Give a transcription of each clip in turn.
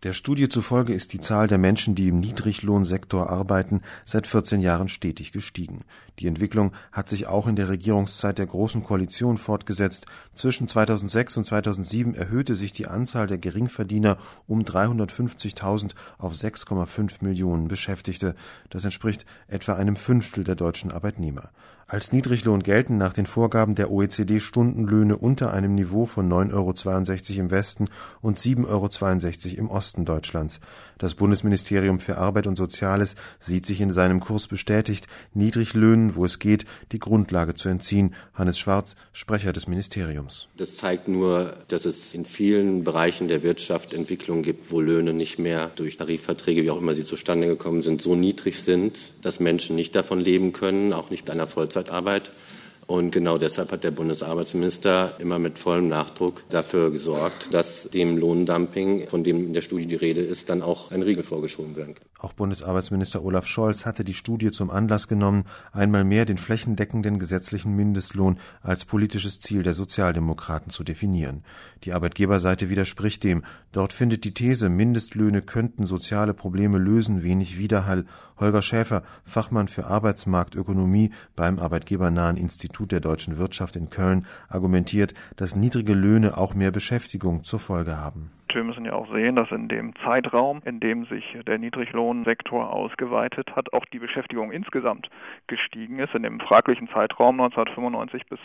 Der Studie zufolge ist die Zahl der Menschen, die im Niedriglohnsektor arbeiten, seit 14 Jahren stetig gestiegen. Die Entwicklung hat sich auch in der Regierungszeit der Großen Koalition fortgesetzt. Zwischen 2006 und 2007 erhöhte sich die Anzahl der Geringverdiener um 350.000 auf 6,5 Millionen Beschäftigte. Das entspricht etwa einem Fünftel der deutschen Arbeitnehmer. Als Niedriglohn gelten nach den Vorgaben der OECD Stundenlöhne unter einem Niveau von 9,62 € im Westen und 7,62 € im Osten Deutschlands. Das Bundesministerium für Arbeit und Soziales sieht sich in seinem Kurs bestätigt, Niedriglöhnen, wo es geht, die Grundlage zu entziehen. Hannes Schwarz, Sprecher des Ministeriums. Das zeigt nur, dass es in vielen Bereichen der Wirtschaft Entwicklungen gibt, wo Löhne nicht mehr durch Tarifverträge, wie auch immer sie zustande gekommen sind, so niedrig sind, dass Menschen nicht davon leben können, auch nicht mit einer Vollzeitarbeit. Und genau deshalb hat der Bundesarbeitsminister immer mit vollem Nachdruck dafür gesorgt, dass dem Lohndumping, von dem in der Studie die Rede ist, dann auch ein Riegel vorgeschoben werden kann. Auch Bundesarbeitsminister Olaf Scholz hatte die Studie zum Anlass genommen, einmal mehr den flächendeckenden gesetzlichen Mindestlohn als politisches Ziel der Sozialdemokraten zu definieren. Die Arbeitgeberseite widerspricht dem. Dort findet die These, Mindestlöhne könnten soziale Probleme lösen, wenig Widerhall. Holger Schäfer, Fachmann für Arbeitsmarktökonomie beim Arbeitgebernahen Institut der deutschen Wirtschaft in Köln, argumentiert, dass niedrige Löhne auch mehr Beschäftigung zur Folge haben. Wir müssen ja auch sehen, dass in dem Zeitraum, in dem sich der Niedriglohnsektor ausgeweitet hat, auch die Beschäftigung insgesamt gestiegen ist. In dem fraglichen Zeitraum 1995 bis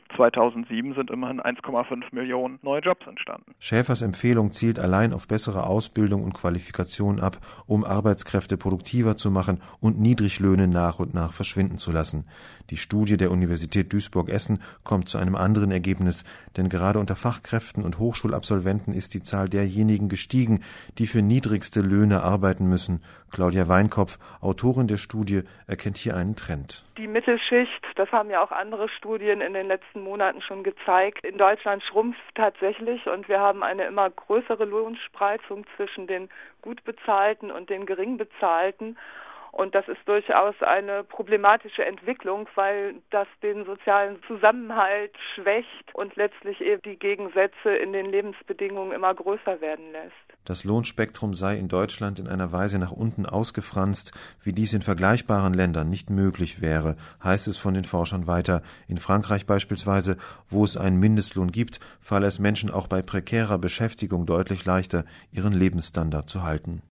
2007 sind immerhin 1,5 Millionen neue Jobs entstanden. Schäfers Empfehlung zielt allein auf bessere Ausbildung und Qualifikation ab, um Arbeitskräfte produktiver zu machen und Niedriglöhne nach und nach verschwinden zu lassen. Die Studie der Universität Duisburg-Essen kommt zu einem anderen Ergebnis, denn gerade unter Fachkräften und Hochschulabsolventen ist die Zahl derjenigen gestiegen, die für niedrigste Löhne arbeiten müssen. Claudia Weinkopf, Autorin der Studie, erkennt hier einen Trend. Die Mittelschicht, das haben ja auch andere Studien in den letzten Monaten schon gezeigt, in Deutschland schrumpft tatsächlich und wir haben eine immer größere Lohnspreizung zwischen den gut bezahlten und den gering bezahlten. Und das ist durchaus eine problematische Entwicklung, weil das den sozialen Zusammenhalt schwächt und letztlich eben die Gegensätze in den Lebensbedingungen immer größer werden lässt. Das Lohnspektrum sei in Deutschland in einer Weise nach unten ausgefranst, wie dies in vergleichbaren Ländern nicht möglich wäre, heißt es von den Forschern weiter. In Frankreich beispielsweise, wo es einen Mindestlohn gibt, falle es Menschen auch bei prekärer Beschäftigung deutlich leichter, ihren Lebensstandard zu halten.